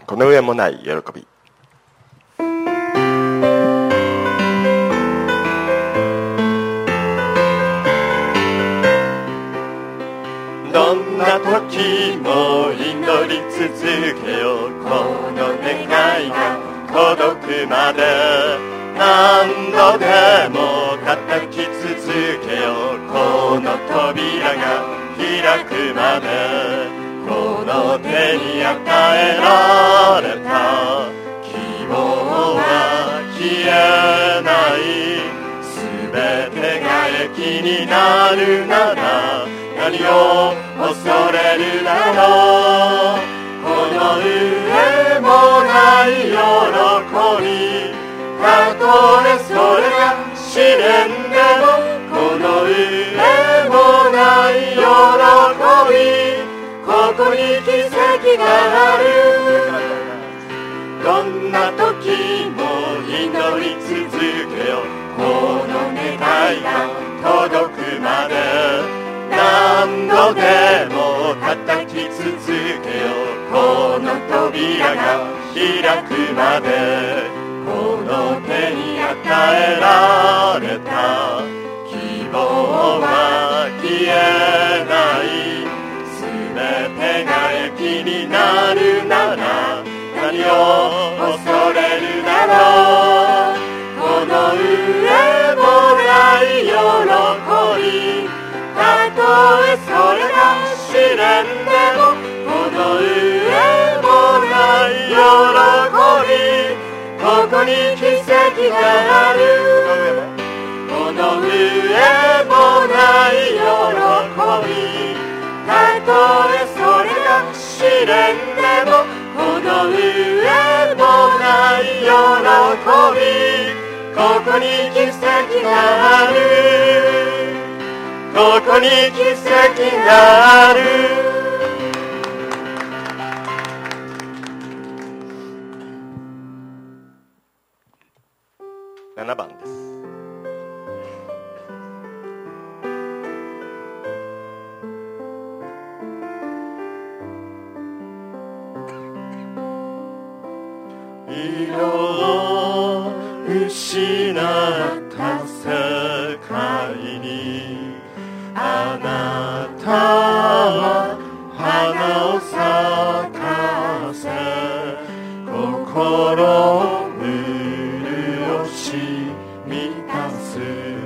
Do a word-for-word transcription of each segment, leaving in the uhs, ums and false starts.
この上もない喜び。どんな時も祈り続けよう。この願いが届くまで何度でも叩き続けよう。この扉が開くまでこの手に与えられた希望は消えない。すべてが益になるなら何を恐れるだろう。この上もない喜び、たとえそれが試練でもこの上もない喜び、ここに奇跡がある。どんな時も祈り続けよう。この願いが届くまで何度でも叩き続けよう。この扉が開くまでこの手に与えられた希望は消えない。すべてが益になるなら何を恐れるだろう。この上もない喜び、たとえそれが試練でもこの上もない喜び、ここに奇跡がある。この上もない喜び、たとえそれが試練でもこの上もない喜び、ここに奇跡がある。ここに奇跡がある。ななばんです。色を失った世界にあなたは花を咲かせ、心を潤し満たす。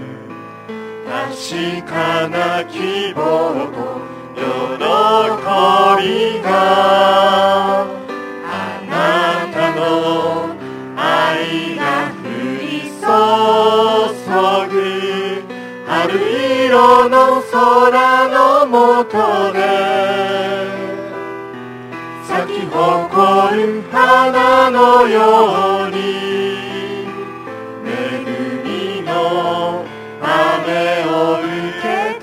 確かな希望と喜びがあなたの愛が降り注ぐ。春色の空の下で咲き誇る花のように恵みの雨を受けて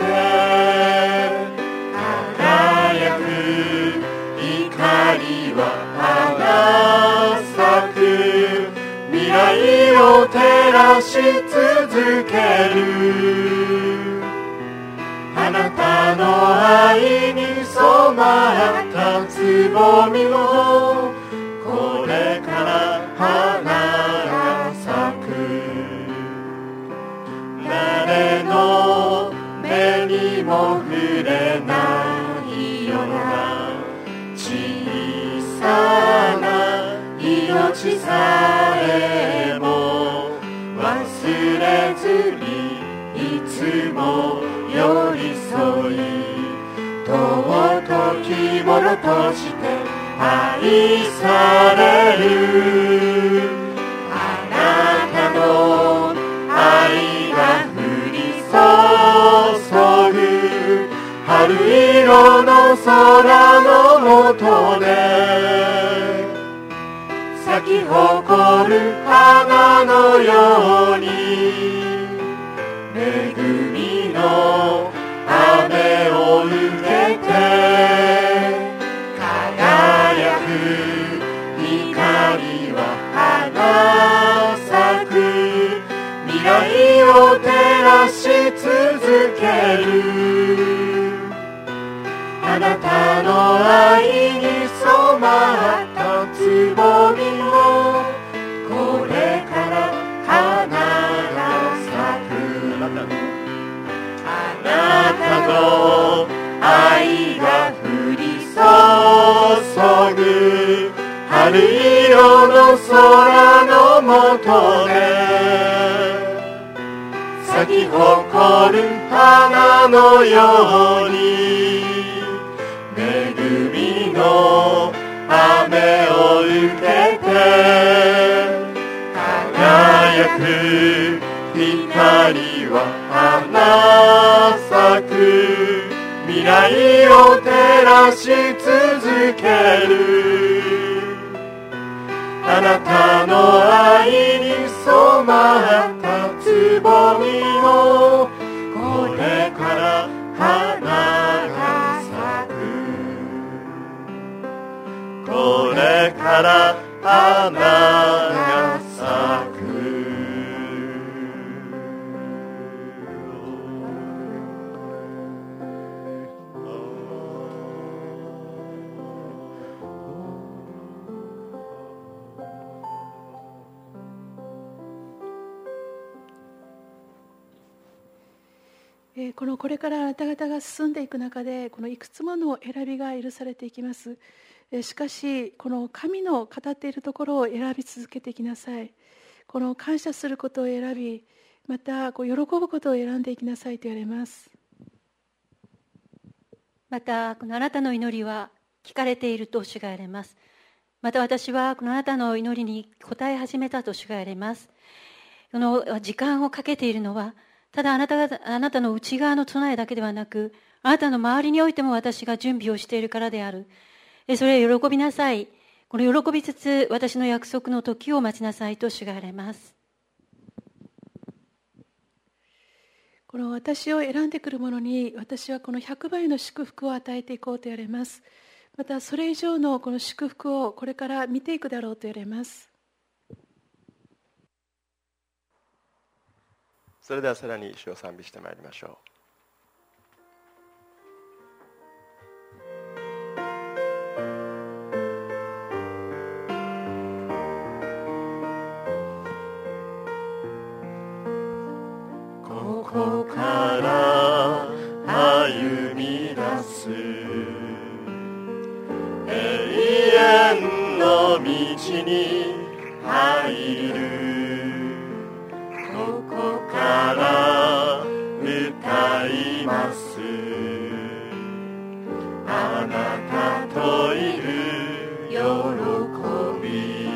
輝く光は花咲く。未来を照らし続ける。あなたの愛に染まったつぼみもこれから花が咲く。誰の目にも触れないような小さな命さえも忘れずにいつも寄り添い、尊きものとして愛される。あなたの愛が降り注ぐ。春色の空の下で咲き誇る花のように恵みの雨を受けて輝く光は花咲く。未来を照らし続ける。あなたの愛に染まったつ春色の空の下で咲き誇る花のように恵みの雨を受けて輝く光は花咲く未来を照らし続けるあなたの愛に染まったつぼみもこれから花が咲くこれから花が咲くこのこれからあなた方が進んでいく中でこのいくつもの選びが許されていきます。しかしこの神の語っているところを選び続けていきなさい。この感謝することを選びまたこう喜ぶことを選んでいきなさいと言われます。 またこのあなたの祈りは聞かれていると主が言われます。また私はこのあなたの祈りに応え始めたと主が言われます。この時間をかけているのはただあなたがあなたの内側の備えだけではなくあなたの周りにおいても私が準備をしているからである。それを喜びなさい。この喜びつつ私の約束の時を待ちなさいと主が言われます。 この私を選んでくる者に私はこのひゃくばいの祝福を与えていこうと言われます。またそれ以上のこの祝福をこれから見ていくだろうと言われます。 それではさらに主を賛美してまいりましょう。ここから歩み出す永遠の道に入るここから歌いますあなたといる喜び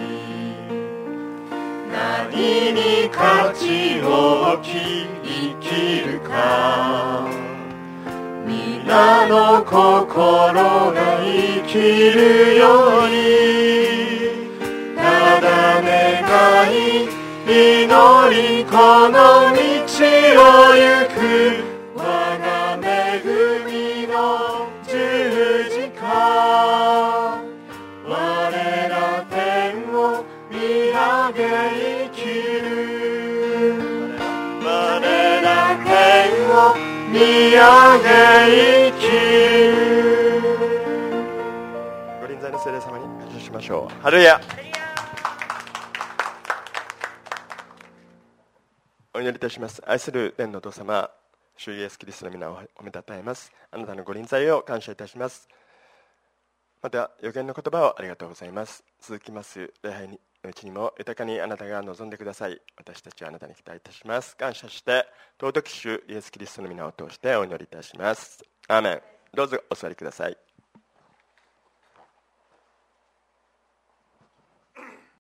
何に価値を置き生きるか皆の心が生きるようにただ願い祈りこの道を行く我が恵みの十字架我ら天を見上げ生きる我ら天を見上げ生きるご臨在の聖霊様に感謝しましょう。ハレルヤ。お祈りいたします。愛する天のお父様、主イエスキリストの皆をおめでたえます。あなたのご臨在を感謝いたします。また予言の言葉をありがとうございます。続きます礼拝のうちにも豊かにあなたが望んでください。私たちはあなたに期待いたします。感謝して尊き主イエスキリストの皆を通してお祈りいたします。アーメン。どうぞお座りください。